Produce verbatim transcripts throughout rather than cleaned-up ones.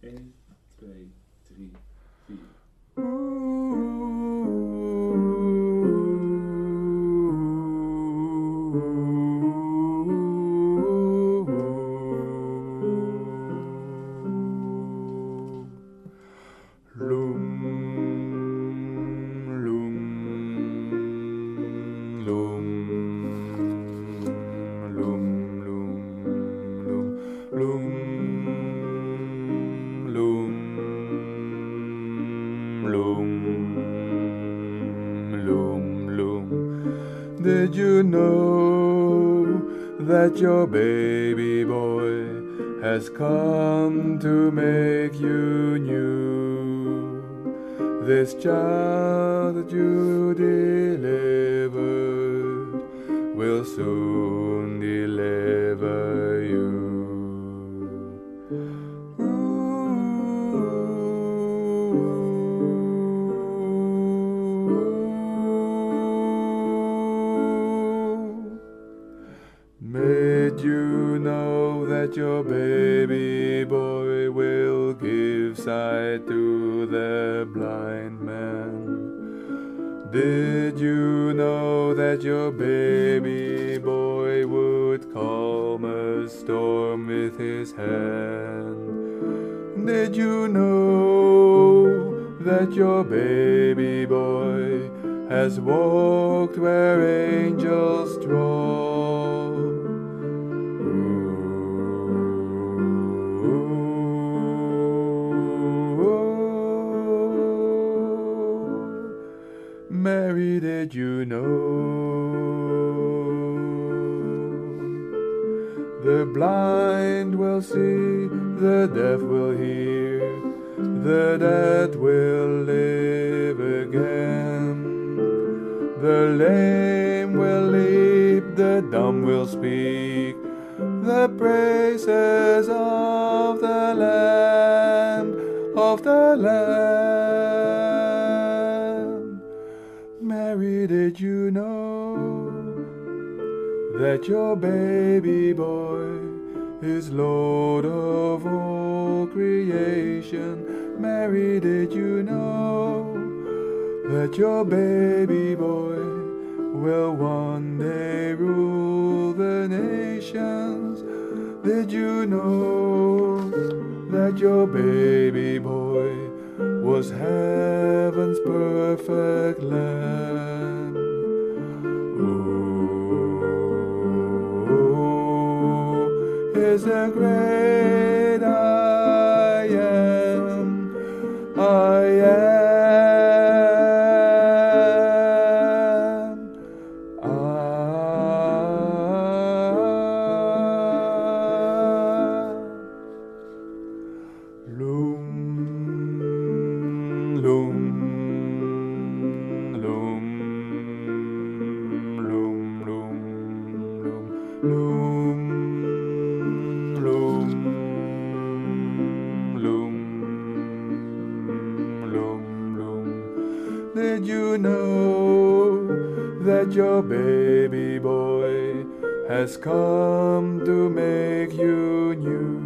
één, twee, drie, vier. Loom, loom, loom, loom, loom, loom, loom, loom, loom, loom. Did you know that your baby boy has come to make you new? This child that you delivered will soon deliver you. Did you know that your baby boy will give sight to the blind man? Did you know that your baby boy would calm a storm with his hand? Did you know that your baby boy has walked where angels trod? Mary, did you know the blind will see, the deaf will hear, the dead will live again, the lame will leap, the dumb will speak, the praises of the Lamb, of the Lamb. Mary, did you know that your baby boy is Lord of all creation? Mary, did you know that your baby boy will one day rule the nations? Did you know that your baby boy was heaven's perfect lamb? Oh, is a great I am, I am, I. Loom, loom, loom, loom, loom, loom, loom, loom, loom, loom. Did you know that your baby boy has come to make you new?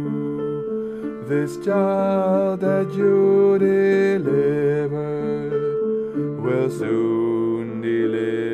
This child that you delivered will soon deliver